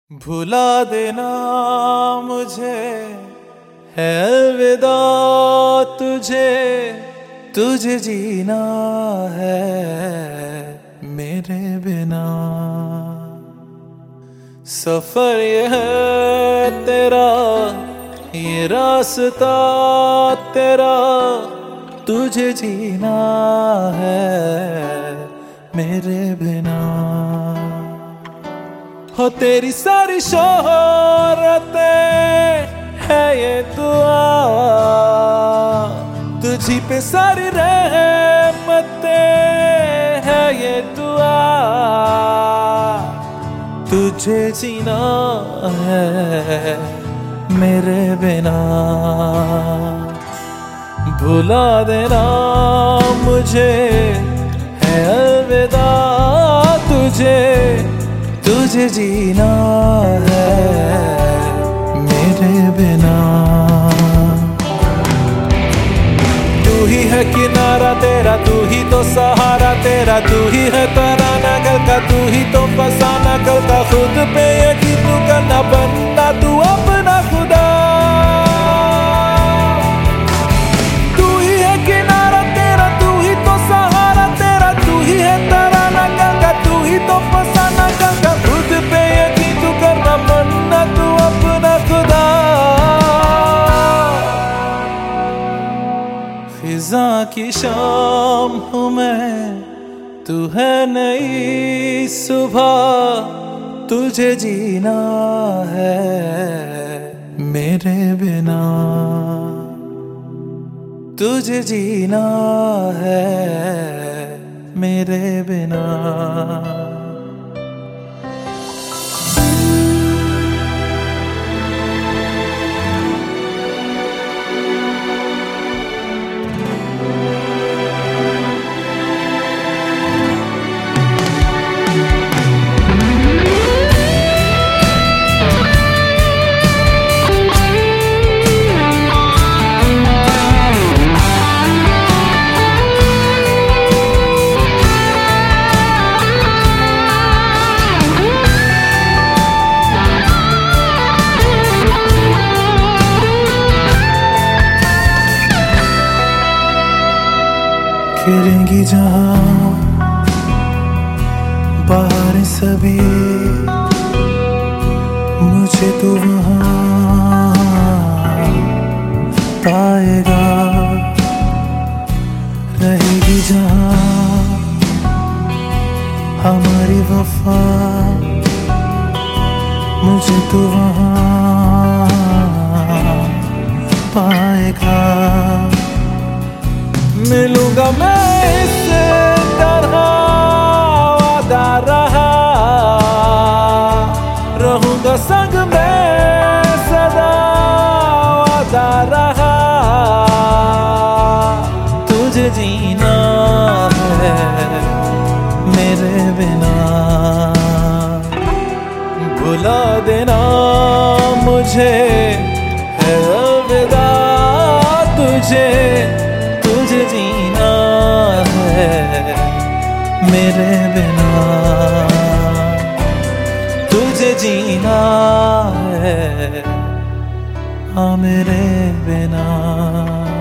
भुला देना मुझे है अलविदा तुझे, तुझे जीना है मेरे बिना। सफर ये है तेरा, ये रास्ता तेरा, तुझे जीना है मेरे बिना। हो तेरी सारी शोहरतें है ये दुआ, तुझी पे सारी रहमतें है ये दुआ, तुझे जीना है मेरे बिना। भुला देना मुझे है अलविदा तुझे, तुझे जीना है मेरे बिना। तू ही है किनारा तेरा, तू ही तो सहारा तेरा, तू ही है तराना कल का, तू ही तो फसाना कल का। खुद पे यकीन तू करना, बनना तू अपना खुदा। तू ही है किनारा तेरा, तू ही तो सहारा तेरा, तू ही है तराना कल का, तू ही तो फसाना कल का। खुद पे यकीन तू करना, बनना तू अपना खुदा। फिजा की शाम हूँ मैं, तू है नई सुबह, तुझे जीना है मेरे बिना, तुझे जीना है मेरे बिना। खिलेंगी जहां बाहर सभी, मुझे तू वहां पाएगा। रहेगी जहां हमारी वफा, मुझे तू वहां पाएगा। मिलूंगा मैं इस तरह वादा रहा, रहूंगा संग में सदा वादा रहा। तुझे जीना है मेरे बिना। भुला देना मुझे है अलविदा तुझे, तुझे जीना है मेरे बिना, तुझे जीना है हाँ मेरे बिना।